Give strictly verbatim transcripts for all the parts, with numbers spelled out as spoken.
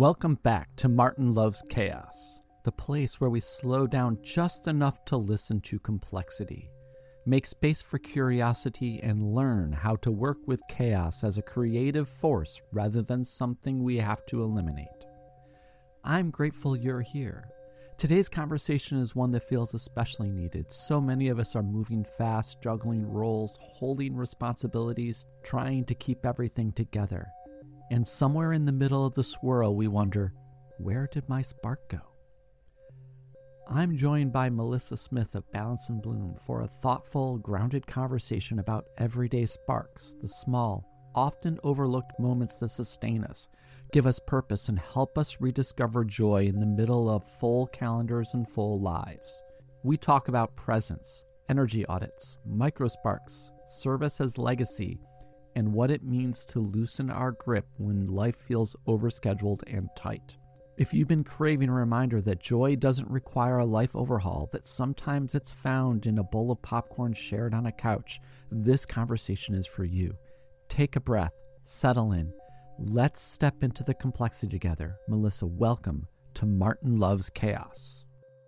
Welcome back to Martin Loves Chaos, the place where we slow down just enough to listen to complexity, make space for curiosity, and learn how to work with chaos as a creative force rather than something we have to eliminate. I'm grateful you're here. Today's conversation is one that feels especially needed. So many of us are moving fast, juggling roles, holding responsibilities, trying to keep everything together. And somewhere in the middle of the swirl, we wonder, where did my spark go? I'm joined by Melissa Smith of Balance and Bloom for a thoughtful, grounded conversation about everyday sparks, the small, often overlooked moments that sustain us, give us purpose, and help us rediscover joy in the middle of full calendars and full lives. We talk about presence, energy audits, microsparks, service as legacy, and what it means to loosen our grip when life feels overscheduled and tight. If you've been craving a reminder that joy doesn't require a life overhaul, that sometimes it's found in a bowl of popcorn shared on a couch, this conversation is for you. Take a breath, settle in. Let's step into the complexity together. Melissa, welcome to Martin Loves Chaos.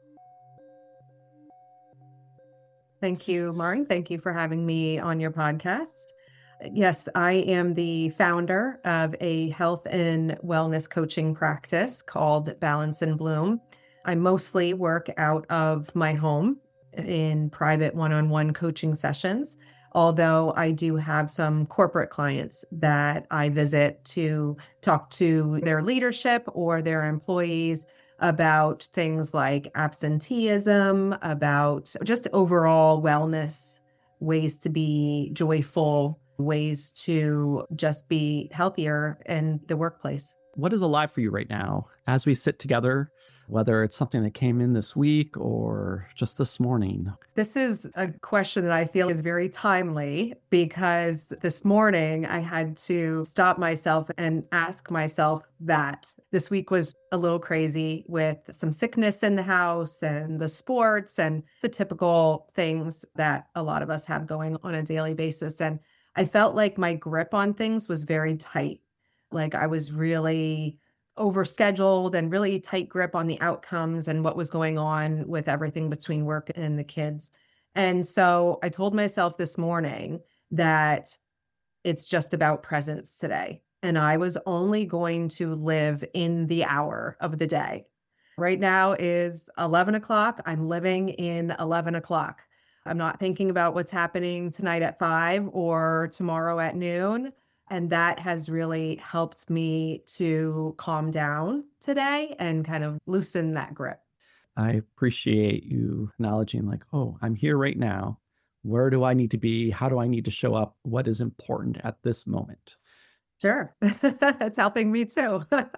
Thank you, Martin. Thank you for having me on your podcast. Yes, I am the founder of a health and wellness coaching practice called Balance and Bloom. I mostly work out of my home in private one-on-one coaching sessions, although I do have some corporate clients that I visit to talk to their leadership or their employees about things like absenteeism, about just overall wellness, ways to be joyful, ways to just be healthier in the workplace. What is alive for you right now as we sit together, whether it's something that came in this week or just this morning? This is a question that I feel is very timely because this morning I had to stop myself and ask myself that. This week was a little crazy with some sickness in the house and the sports and the typical things that a lot of us have going on a daily basis. And I felt like my grip on things was very tight. Like I was really overscheduled and really tight grip on the outcomes and what was going on with everything between work and the kids. And so I told myself this morning that it's just about presence today. And I was only going to live in the hour of the day. Right now is eleven o'clock. I'm living in eleven o'clock. I'm not thinking about what's happening tonight at five or tomorrow at noon. And that has really helped me to calm down today and kind of loosen that grip. I appreciate you acknowledging like, oh, I'm here right now. Where do I need to be? How do I need to show up? What is important at this moment? Sure. That's helping me too.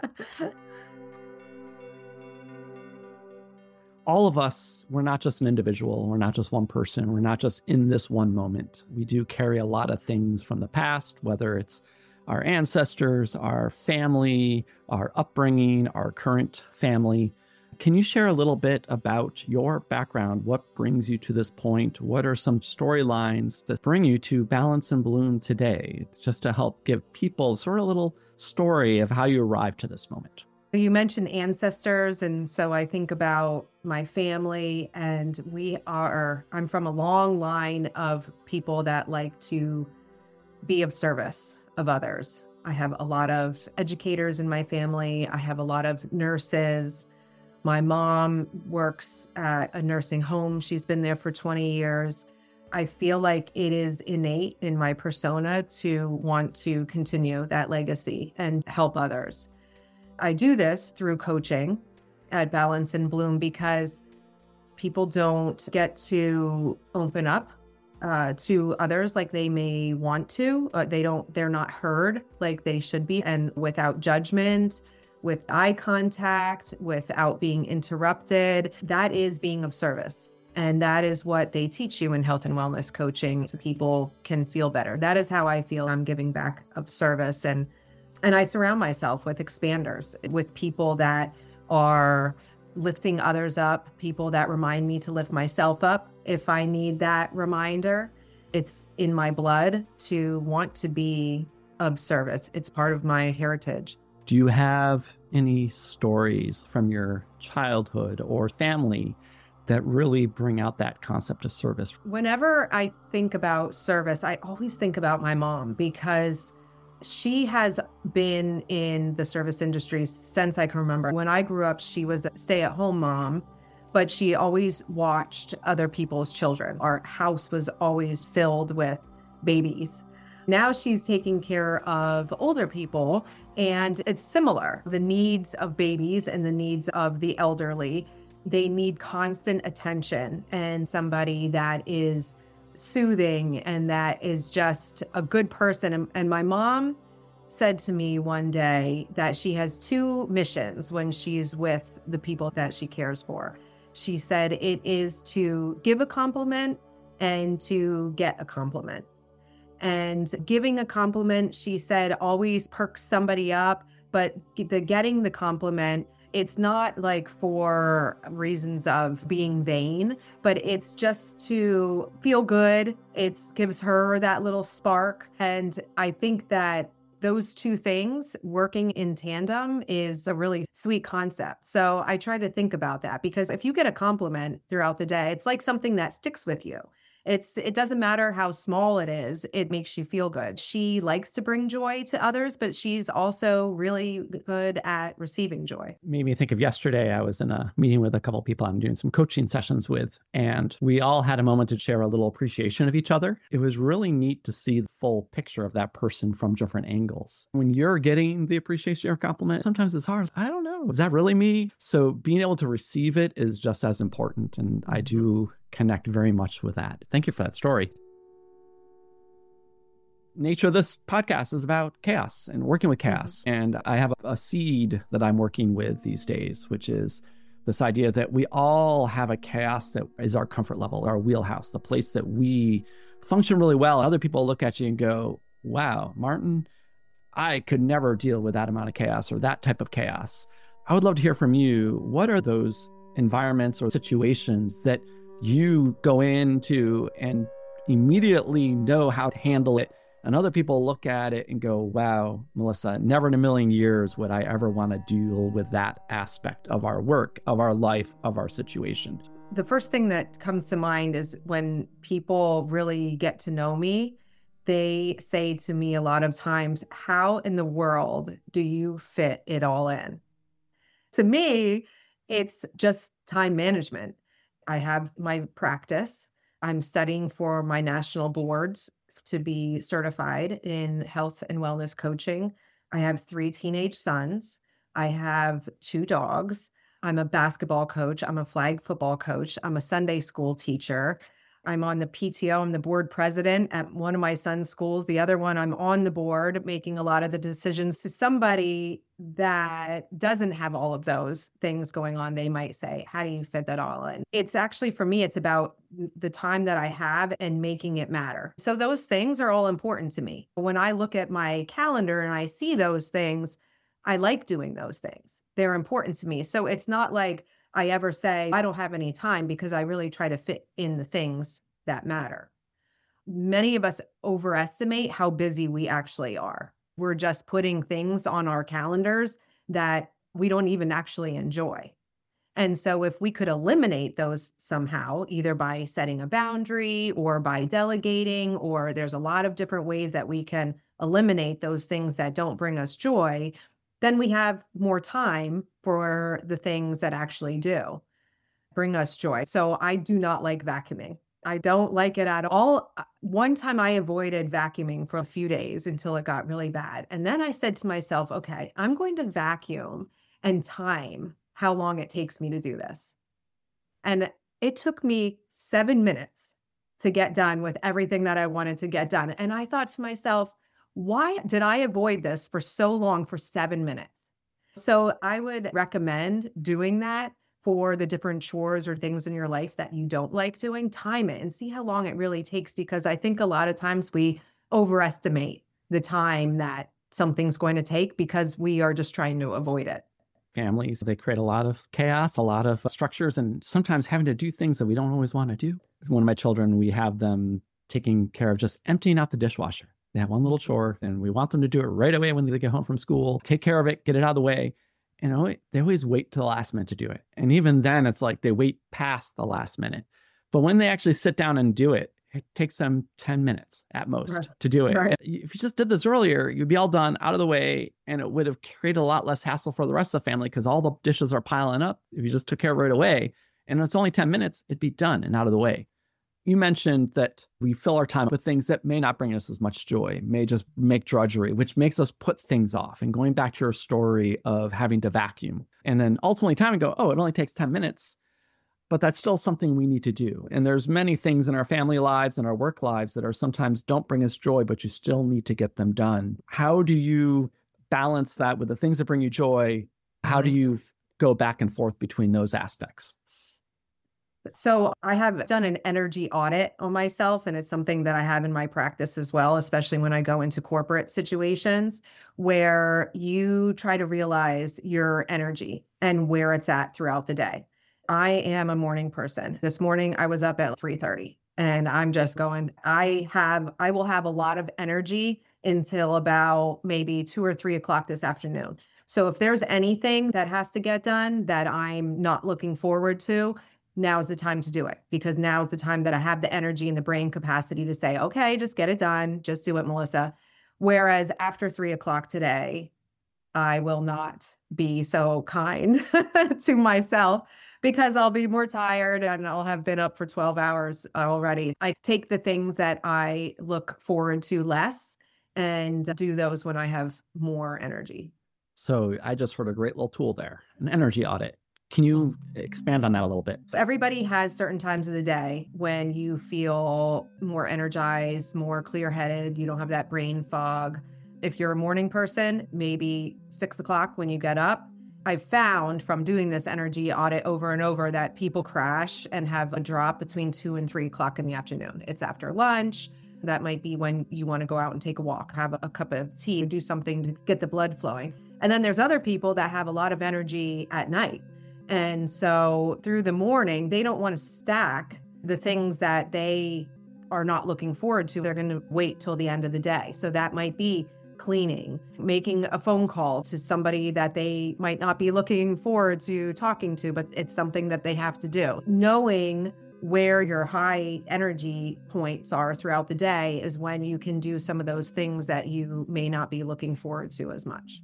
All of us, we're not just an individual. We're not just one person. We're not just in this one moment. We do carry a lot of things from the past, whether it's our ancestors, our family, our upbringing, our current family. Can you share a little bit about your background? What brings you to this point? What are some storylines that bring you to Balance and Bloom today? It's just to help give people sort of a little story of how you arrived to this moment. You mentioned ancestors, and so I think about my family, and we are, I'm from a long line of people that like to be of service of others. I have a lot of educators in my family. I have a lot of nurses. My mom works at a nursing home. She's been there for twenty years. I feel like it is innate in my persona to want to continue that legacy and help others. I do this through coaching at Balance and Bloom because people don't get to open up uh, to others like they may want to. Uh, they don't, they're not heard like they should be, and without judgment, with eye contact, without being interrupted. That is being of service. And that is what they teach you in health and wellness coaching so people can feel better. That is how I feel I'm giving back of service. And And I surround myself with expanders, with people that are lifting others up, people that remind me to lift myself up if I need that reminder. It's in my blood to want to be of service. It's part of my heritage. Do you have any stories from your childhood or family that really bring out that concept of service? Whenever I think about service, I always think about my mom because she has been in the service industry since I can remember. When I grew up, she was a stay-at-home mom, but she always watched other people's children. Our house was always filled with babies. Now she's taking care of older people, and it's similar. The needs of babies and the needs of the elderly, they need constant attention and somebody that is soothing and that is just a good person. And, and my mom said to me one day that she has two missions when she's with the people that she cares for. She said it is to give a compliment and to get a compliment. And giving a compliment, she said, always perks somebody up, but the getting the compliment, it's not like for reasons of being vain, but it's just to feel good. It gives her that little spark. And I think that those two things working in tandem is a really sweet concept. So I try to think about that because if you get a compliment throughout the day, it's like something that sticks with you. It's, it doesn't matter how small it is, it makes you feel good. She likes to bring joy to others, but she's also really good at receiving joy. Made me think of yesterday. I was in a meeting with a couple of people I'm doing some coaching sessions with, and we all had a moment to share a little appreciation of each other. It was really neat to see the full picture of that person from different angles. When you're getting the appreciation or compliment, sometimes it's hard. I don't know. Is that really me? So being able to receive it is just as important. And I do connect very much with that. Thank you for that story. Nature of this podcast is about chaos and working with chaos. Mm-hmm. And I have a, a seed that I'm working with these days, which is this idea that we all have a chaos that is our comfort level, our wheelhouse, the place that we function really well. Other people look at you and go, wow, Martin, I could never deal with that amount of chaos or that type of chaos. I would love to hear from you. What are those environments or situations that you go into and immediately know how to handle it, and other people look at it and go, wow, Melissa, never in a million years would I ever want to deal with that aspect of our work, of our life, of our situation? The first thing that comes to mind is when people really get to know me, they say to me a lot of times, how in the world do you fit it all in? To me, it's just time management. I have my practice. I'm studying for my national boards to be certified in health and wellness coaching. I have three teenage sons. I have two dogs. I'm a basketball coach. I'm a flag football coach. I'm a Sunday school teacher. I'm on the P T O. I'm the board president at one of my son's schools. The other one, I'm on the board making a lot of the decisions. To somebody that doesn't have all of those things going on, they might say, how do you fit that all in? It's actually, for me, it's about the time that I have and making it matter. So those things are all important to me. When I look at my calendar and I see those things, I like doing those things. They're important to me. So it's not like I ever say, I don't have any time, because I really try to fit in the things that matter. Many of us overestimate how busy we actually are. We're just putting things on our calendars that we don't even actually enjoy. And so if we could eliminate those somehow, either by setting a boundary or by delegating, or there's a lot of different ways that we can eliminate those things that don't bring us joy, then we have more time for the things that actually do bring us joy. So I do not like vacuuming. I don't like it at all. One time I avoided vacuuming for a few days until it got really bad. And then I said to myself, okay, I'm going to vacuum and time how long it takes me to do this. And it took me seven minutes to get done with everything that I wanted to get done. And I thought to myself, why did I avoid this for so long for seven minutes? So I would recommend doing that for the different chores or things in your life that you don't like doing. Time it and see how long it really takes, because I think a lot of times we overestimate the time that something's going to take because we are just trying to avoid it. Families, they create a lot of chaos, a lot of structures, and sometimes having to do things that we don't always want to do. One of my children, we have them taking care of just emptying out the dishwasher. They have one little chore and we want them to do it right away when they get home from school, take care of it, get it out of the way. And always, they always wait till the last minute to do it. And even then it's like they wait past the last minute. But when they actually sit down and do it, it takes them ten minutes at most Right. to do it. Right. If you just did this earlier, you'd be all done, out of the way, and it would have created a lot less hassle for the rest of the family because all the dishes are piling up. If you just took care of it right away, and it's only ten minutes, it'd be done and out of the way. You mentioned that we fill our time with things that may not bring us as much joy, may just make drudgery, which makes us put things off. And going back to your story of having to vacuum, and then ultimately time and go, oh, it only takes ten minutes. But that's still something we need to do. And there's many things in our family lives and our work lives that are sometimes don't bring us joy, but you still need to get them done. How do you balance that with the things that bring you joy? How do you go back and forth between those aspects? So I have done an energy audit on myself, and it's something that I have in my practice as well, especially when I go into corporate situations where you try to realize your energy and where it's at throughout the day. I am a morning person. This morning I was up at three thirty and I'm just going, I have, I will have a lot of energy until about maybe two or three o'clock this afternoon. So if there's anything that has to get done that I'm not looking forward to, now is the time to do it, because now is the time that I have the energy and the brain capacity to say, okay, just get it done. Just do it, Melissa. Whereas after three o'clock today, I will not be so kind to myself because I'll be more tired and I'll have been up for twelve hours already. I take the things that I look forward to less and do those when I have more energy. So I just heard a great little tool there, an energy audit. Can you expand on that a little bit? Everybody has certain times of the day when you feel more energized, more clear-headed. You don't have that brain fog. If you're a morning person, maybe six o'clock when you get up. I've found from doing this energy audit over and over that people crash and have a drop between two and three o'clock in the afternoon. It's after lunch. That might be when you want to go out and take a walk, have a, a cup of tea, do something to get the blood flowing. And then there's other people that have a lot of energy at night. And so through the morning, they don't want to stack the things that they are not looking forward to. They're going to wait till the end of the day. So that might be cleaning, making a phone call to somebody that they might not be looking forward to talking to, but it's something that they have to do. Knowing where your high energy points are throughout the day is when you can do some of those things that you may not be looking forward to as much.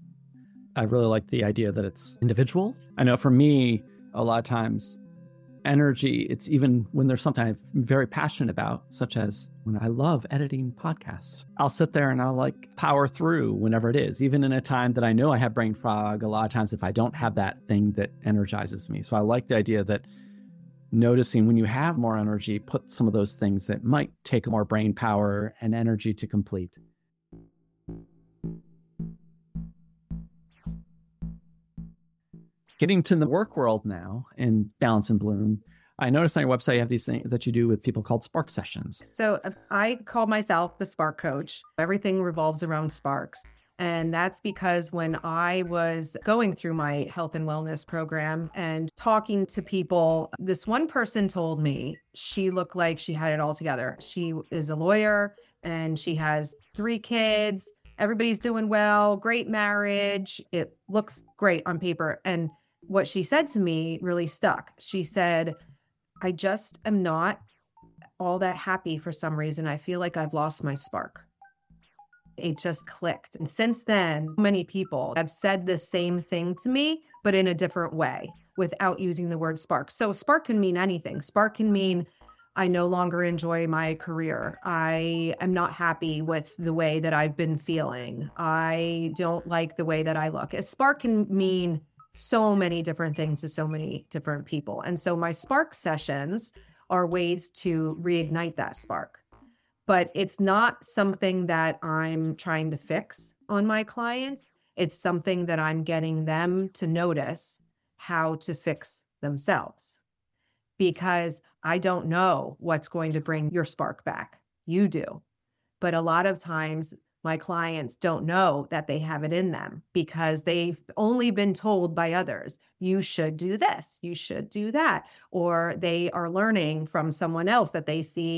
I really like the idea that it's individual. I know for me, a lot of times, energy, it's even when there's something I'm very passionate about, such as when I love editing podcasts. I'll sit there and I'll like power through whenever it is, even in a time that I know I have brain fog. A lot of times if I don't have that thing that energizes me. So I like the idea that noticing when you have more energy, put some of those things that might take more brain power and energy to complete. Getting to the work world now in Balance and Bloom, I noticed on your website you have these things that you do with people called Spark Sessions. So I call myself the Spark Coach. Everything revolves around sparks. And that's because when I was going through my health and wellness program and talking to people, this one person told me she looked like she had it all together. She is a lawyer and she has three kids. Everybody's doing well, great marriage. It looks great on paper. And what she said to me really stuck. She said, I just am not all that happy for some reason. I feel like I've lost my spark. It just clicked. And since then, many people have said the same thing to me, but in a different way without using the word spark. So spark can mean anything. Spark can mean I no longer enjoy my career. I am not happy with the way that I've been feeling. I don't like the way that I look. A spark can mean so many different things to so many different people. And so my spark sessions are ways to reignite that spark. But it's not something that I'm trying to fix on my clients. It's something that I'm getting them to notice how to fix themselves. Because I don't know what's going to bring your spark back. You do. But a lot of times my clients don't know that they have it in them because they've only been told by others, you should do this, you should do that. Or they are learning from someone else that they see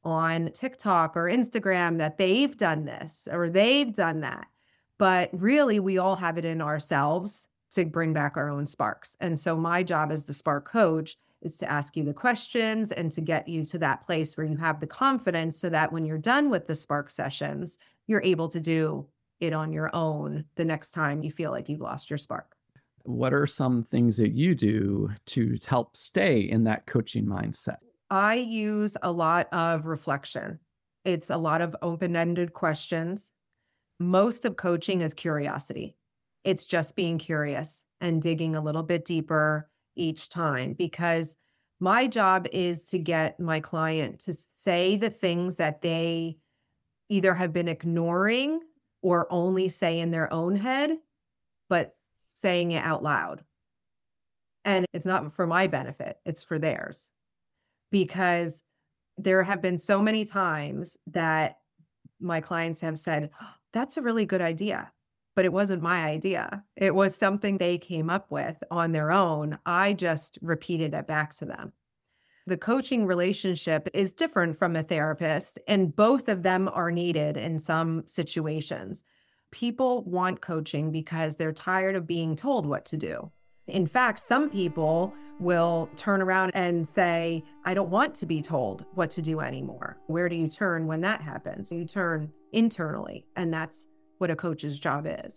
on TikTok or Instagram that they've done this or they've done that. But really, we all have it in ourselves to bring back our own sparks. And so my job as the spark coach is to ask you the questions and to get you to that place where you have the confidence so that when you're done with the spark sessions, you're able to do it on your own the next time you feel like you've lost your spark. What are some things that you do to help stay in that coaching mindset? I use a lot of reflection. It's a lot of open-ended questions. Most of coaching is curiosity. It's just being curious and digging a little bit deeper each time, because my job is to get my client to say the things that they either have been ignoring or only say in their own head, but saying it out loud. And it's not for my benefit, it's for theirs. Because there have been so many times that my clients have said, oh, that's a really good idea, but it wasn't my idea. It was something they came up with on their own. I just repeated it back to them. The coaching relationship is different from a therapist, and both of them are needed in some situations. People want coaching because they're tired of being told what to do. In fact, some people will turn around and say, I don't want to be told what to do anymore. Where do you turn when that happens? You turn internally, and that's what a coach's job is.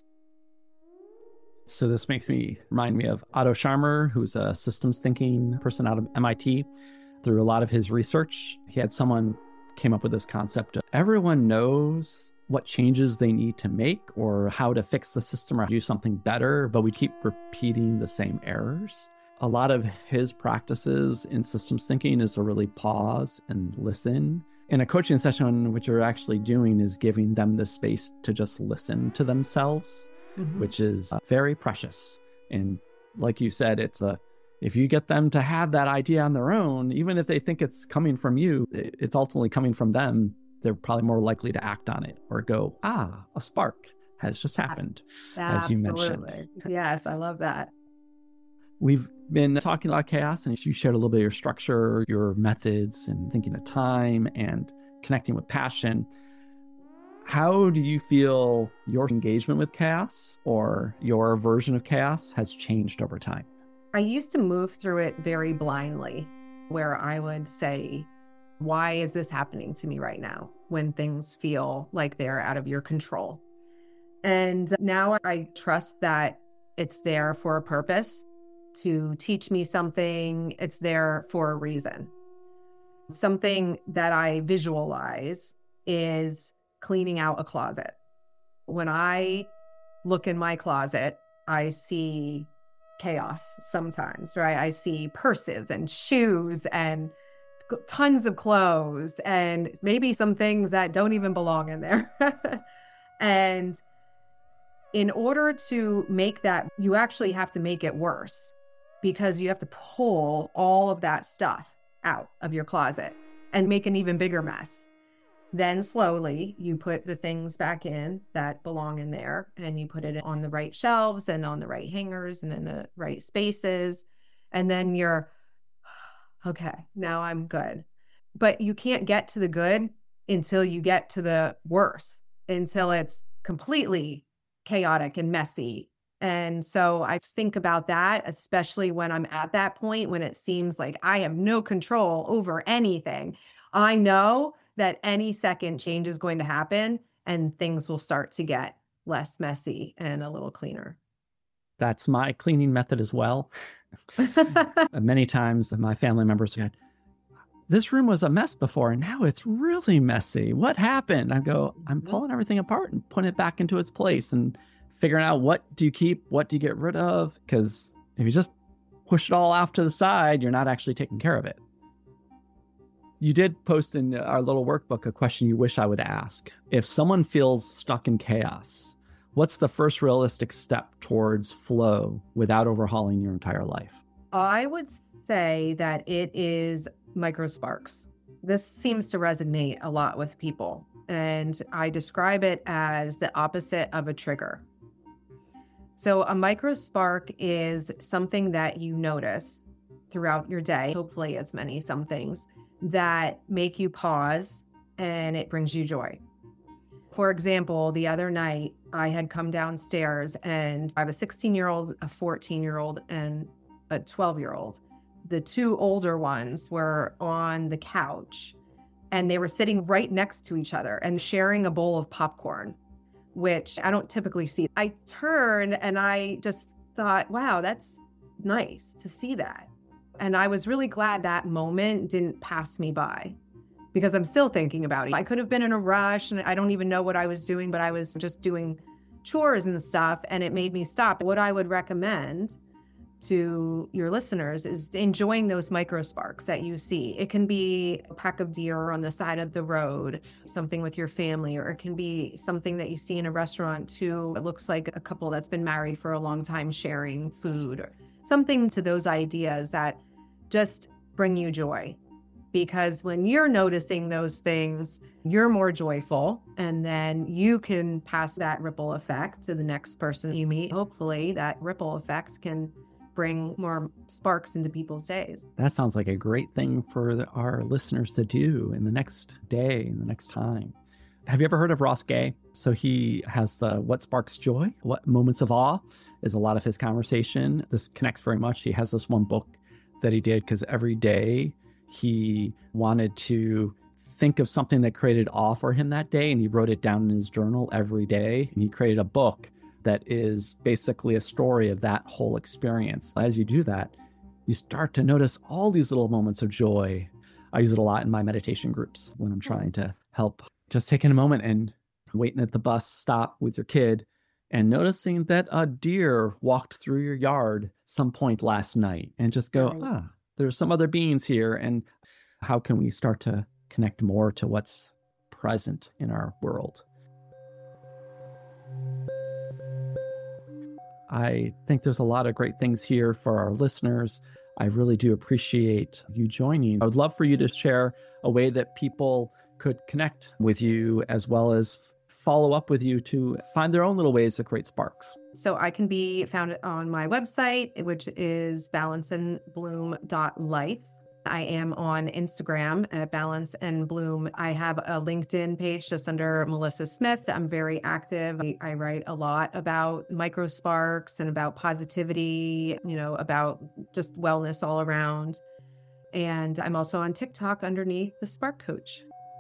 So this makes me remind me of Otto Scharmer, who's a systems thinking person out of M I T. Through a lot of his research, he had someone came up with this concept of everyone knows what changes they need to make or how to fix the system or do something better, but we keep repeating the same errors. A lot of his practices in systems thinking is to really pause and listen. In a coaching session, what you're actually doing is giving them the space to just listen to themselves, mm-hmm. which is uh, very precious. And like you said, it's a if you get them to have that idea on their own, even if they think it's coming from you, it's ultimately coming from them. They're probably more likely to act on it or go, ah, a spark has just happened, Absolutely. as you mentioned. Yes, I love that. We've been talking about chaos, and you shared a little bit of your structure, your methods, and thinking of time and connecting with passion. How do you feel your engagement with chaos or your version of chaos has changed over time? I used to move through it very blindly, where I would say, why is this happening to me right now when things feel like they're out of your control? And now I trust that it's there for a purpose to teach me something. It's there for a reason. Something that I visualize is cleaning out a closet. When I look in my closet, I see chaos sometimes, right? I see purses and shoes and tons of clothes and maybe some things that don't even belong in there. And in order to make that, you actually have to make it worse because you have to pull all of that stuff out of your closet and make an even bigger mess. Then slowly you put the things back in that belong in there and you put it on the right shelves and on the right hangers and in the right spaces. And then you're, okay, now I'm good. But you can't get to the good until you get to the worse, until it's completely chaotic and messy. And so I think about that, especially when I'm at that point when it seems like I have no control over anything. I know that any second change is going to happen and things will start to get less messy and a little cleaner. That's my cleaning method as well. Many times my family members go, this room was a mess before and now it's really messy. What happened? I go, I'm pulling everything apart and putting it back into its place and figuring out what do you keep, what do you get rid of? Because if you just push it all off to the side, you're not actually taking care of it. You did post in our little workbook a question you wish I would ask. If someone feels stuck in chaos, what's the first realistic step towards flow without overhauling your entire life? I would say that it is micro sparks. This seems to resonate a lot with people, and I describe it as the opposite of a trigger. So a micro spark is something that you notice throughout your day. Hopefully it's many some things that make you pause and it brings you joy. For example, the other night I had come downstairs and I have a sixteen year old, a fourteen year old, and a twelve year old. The two older ones were on the couch and they were sitting right next to each other and sharing a bowl of popcorn, which I don't typically see. I turned and I just thought, wow, that's nice to see that. And I was really glad that moment didn't pass me by, because I'm still thinking about it. I could have been in a rush and I don't even know what I was doing, but I was just doing chores and stuff and it made me stop. What I would recommend to your listeners is enjoying those micro sparks that you see. It can be a pack of deer on the side of the road, something with your family, or it can be something that you see in a restaurant too. It looks like a couple that's been married for a long time sharing food, or something to those ideas that just bring you joy. Because when you're noticing those things, you're more joyful, and then you can pass that ripple effect to the next person you meet. Hopefully that ripple effect can bring more sparks into people's days. That sounds like a great thing for the, our listeners to do in the next day, in the next time. Have you ever heard of Ross Gay? So he has the What Sparks Joy? What Moments of Awe is a lot of his conversation. This connects very much. He has this one book that he did because every day he wanted to think of something that created awe for him that day, and he wrote it down in his journal every day. And he created a book that is basically a story of that whole experience. As you do that, you start to notice all these little moments of joy. I use it a lot in my meditation groups when I'm trying to help. Just taking a moment and waiting at the bus stop with your kid and noticing that a deer walked through your yard some point last night, and just go, right. ah, there's some other beings here. And how can we start to connect more to what's present in our world? I think there's a lot of great things here for our listeners. I really do appreciate you joining. I would love for you to share a way that people could connect with you, as well as follow up with you to find their own little ways to create sparks. So I can be found on my website, which is balance and bloom dot life. I am on Instagram at Balance and Bloom. I have a LinkedIn page just under Melissa Smith. I'm very active. I, I write a lot about micro sparks and about positivity, you know, about just wellness all around. And I'm also on TikTok underneath the Spark Coach.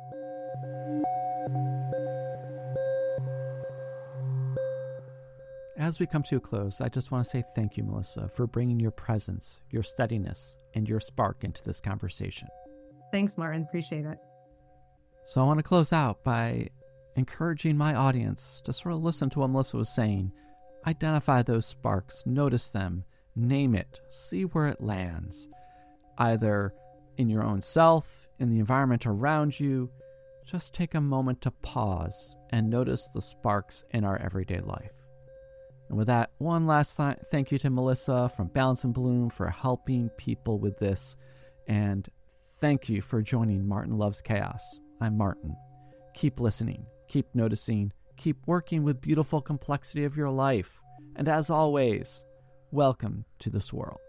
As we come to a close, I just want to say thank you, Melissa, for bringing your presence, your steadiness, and your spark into this conversation. Thanks, Martin. Appreciate it. So I want to close out by encouraging my audience to sort of listen to what Melissa was saying. Identify those sparks, notice them, name it, see where it lands, either in your own self, in the environment around you. Just take a moment to pause and notice the sparks in our everyday life. And with that, one last th- thank you to Melissa from Balance and Bloom for helping people with this. And thank you for joining Martin Loves Chaos. I'm Martin. Keep listening, keep noticing, keep working with beautiful complexity of your life. And as always, welcome to the swirl.